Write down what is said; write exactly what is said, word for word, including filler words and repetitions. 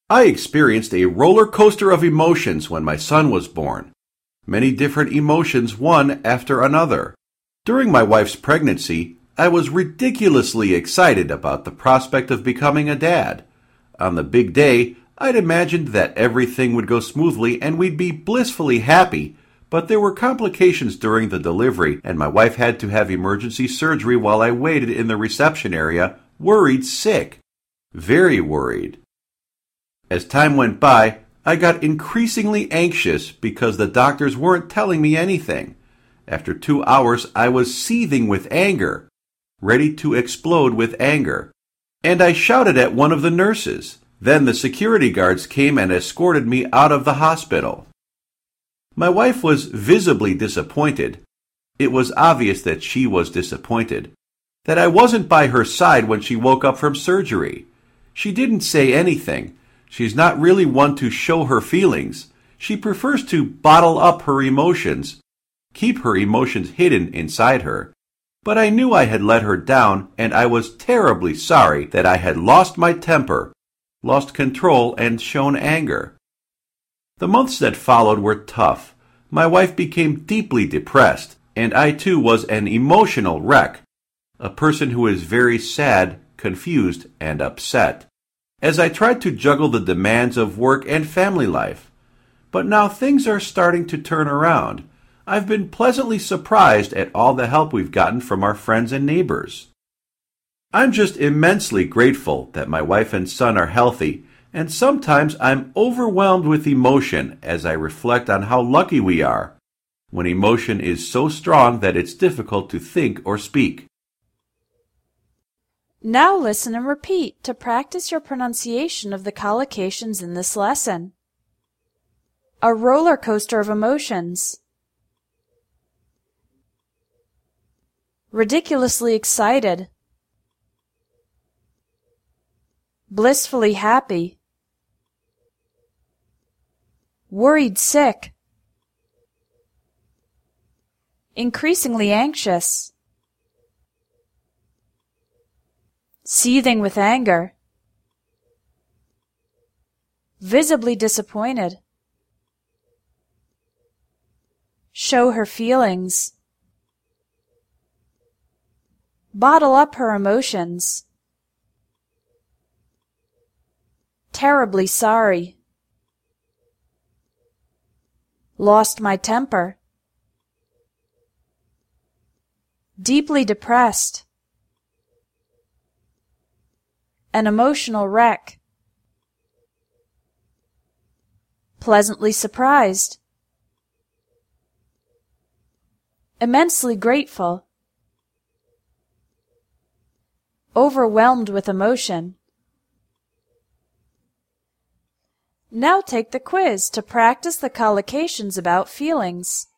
I experienced a roller coaster of emotions when my son was born. Many different emotions, one after another. During my wife's pregnancy, I was ridiculously excited about the prospect of becoming a dad. On the big day, I'd imagined that everything would go smoothly and we'd be blissfully happy, but there were complications during the delivery, and my wife had to have emergency surgery while I waited in the reception area, worried sick. Very worried. As time went by, I got increasingly anxious because the doctors weren't telling me anything. After two hours, I was seething with anger, ready to explode with anger. And I shouted at one of the nurses. Then the security guards came and escorted me out of the hospital. My wife was visibly disappointed. It was obvious that she was disappointed, that I wasn't by her side when she woke up from surgery. She didn't say anything. She's not really one to show her feelings. She prefers to bottle up her emotions, keep her emotions hidden inside her. But I knew I had let her down, and I was terribly sorry that I had lost my temper, lost control, and shown anger. The months that followed were tough. My wife became deeply depressed, and I too was an emotional wreck, a person who is very sad, confused, and upset, as I tried to juggle the demands of work and family life. But now things are starting to turn around. I've been pleasantly surprised at all the help we've gotten from our friends and neighbors. I'm just immensely grateful that my wife and son are healthy, and sometimes I'm overwhelmed with emotion as I reflect on how lucky we are, when emotion is so strong that it's difficult to think or speak. Now listen and repeat to practice your pronunciation of the collocations in this lesson. A roller coaster of emotions. Ridiculously excited. Blissfully happy. Worried sick. Increasingly anxious. Seething with anger. Visibly disappointed. Show her feelings. Bottle up her emotions. Terribly sorry. Lost my temper. Deeply depressed. An emotional wreck. Pleasantly surprised. Immensely grateful. Overwhelmed with emotion. Now take the quiz to practice the collocations about feelings.